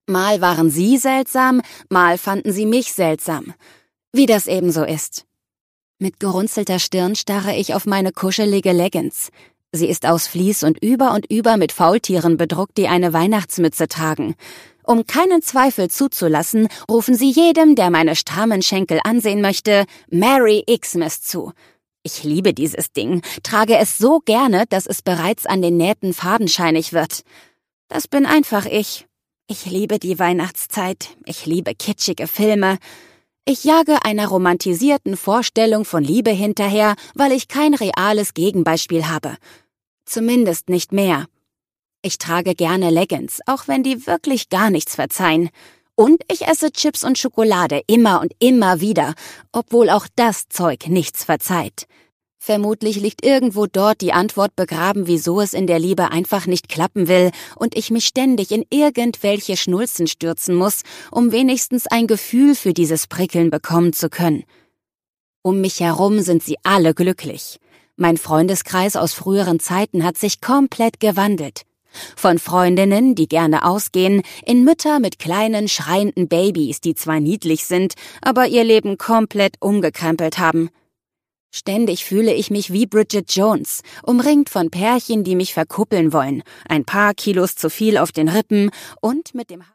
Mal waren sie seltsam, mal fanden sie mich seltsam. Wie das eben so ist. Mit gerunzelter Stirn starre ich auf meine kuschelige Leggings. Sie ist aus Vlies und über mit Faultieren bedruckt, die eine Weihnachtsmütze tragen. Um keinen Zweifel zuzulassen, rufen sie jedem, der meine strammen Schenkel ansehen möchte, Merry Xmas zu. Ich liebe dieses Ding, trage es so gerne, dass es bereits an den Nähten fadenscheinig wird. Das bin einfach ich. Ich liebe die Weihnachtszeit, ich liebe kitschige Filme. Ich jage einer romantisierten Vorstellung von Liebe hinterher, weil ich kein reales Gegenbeispiel habe. Zumindest nicht mehr. Ich trage gerne Leggings, auch wenn die wirklich gar nichts verzeihen. Und ich esse Chips und Schokolade immer und immer wieder, obwohl auch das Zeug nichts verzeiht. Vermutlich liegt irgendwo dort die Antwort begraben, wieso es in der Liebe einfach nicht klappen will und ich mich ständig in irgendwelche Schnulzen stürzen muss, um wenigstens ein Gefühl für dieses Prickeln bekommen zu können. Um mich herum sind sie alle glücklich. Mein Freundeskreis aus früheren Zeiten hat sich komplett gewandelt. Von Freundinnen, die gerne ausgehen, in Mütter mit kleinen, schreienden Babys, die zwar niedlich sind, aber ihr Leben komplett umgekrempelt haben. Ständig fühle ich mich wie Bridget Jones, umringt von Pärchen, die mich verkuppeln wollen, ein paar Kilos zu viel auf den Rippen und mit dem